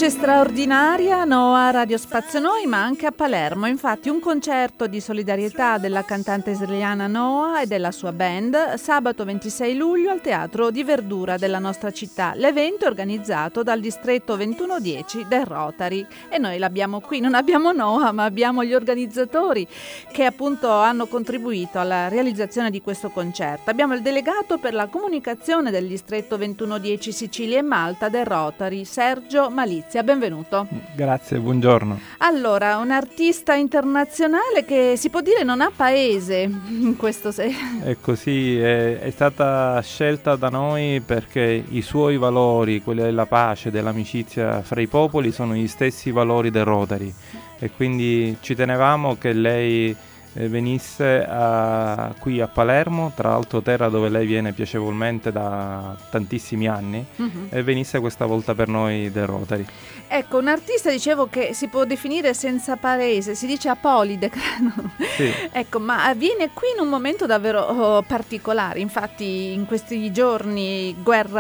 Voce straordinaria, Noa, Radio Spazio Noi, ma anche a Palermo. Infatti un concerto di solidarietà della cantante israeliana Noa e della sua band sabato 26 luglio al Teatro di Verdura della nostra città. L'evento è organizzato dal distretto 2110 del Rotary e noi l'abbiamo qui. Non abbiamo Noa, ma abbiamo gli organizzatori che appunto hanno contribuito alla realizzazione di questo concerto. Abbiamo il delegato per la comunicazione del distretto 2110 Sicilia e Malta del Rotary, Sergio Malizia, benvenuto. Grazie, buongiorno. Allora, un artista internazionale che si può dire non ha paese in questo senso. È così, è stata scelta da noi perché i suoi valori, quelli della pace, dell'amicizia fra i popoli, sono gli stessi valori del Rotary e quindi ci tenevamo che lei venisse qui a Palermo, tra l'altro terra dove lei viene piacevolmente da tantissimi anni, e venisse questa volta per noi del Rotary. Ecco, un artista, dicevo, che si può definire senza paese, si dice apolide, credo. Sì. Ecco, ma viene qui in un momento davvero particolare, infatti in questi giorni guerra